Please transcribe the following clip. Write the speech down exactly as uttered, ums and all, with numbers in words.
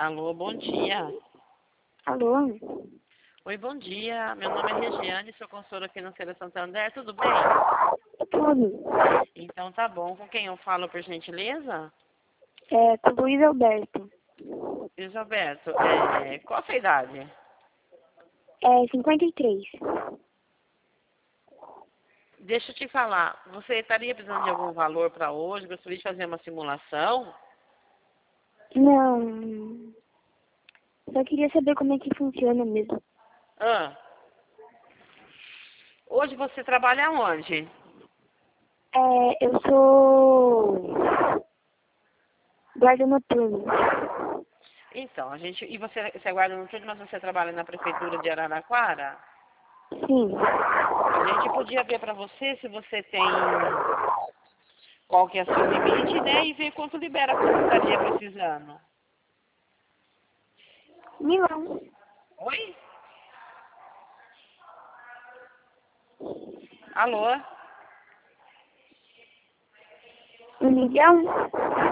Alô, bom dia. Alô? Oi, bom dia. Meu nome é Regiane, sou consultora financeira Santander, tudo bem? Tudo. Então tá bom. Com quem eu falo, por gentileza? É, com o Luiz Alberto. Luiz Alberto, é, qual a sua idade? É, cinquenta e três. Deixa eu te falar, você estaria precisando de algum valor para hoje? Gostaria de fazer uma simulação? Não. Só queria saber como é que funciona mesmo. Ah, hoje você trabalha onde? É, eu sou guarda noturno. Então, a gente. E você, você guarda no turno, mas você trabalha na prefeitura de Araraquara? Sim. A gente podia ver para você se você tem qual que é seu limite, né? E ver quanto libera que você estaria precisando. Milão. Oi? Alô? Um milhão?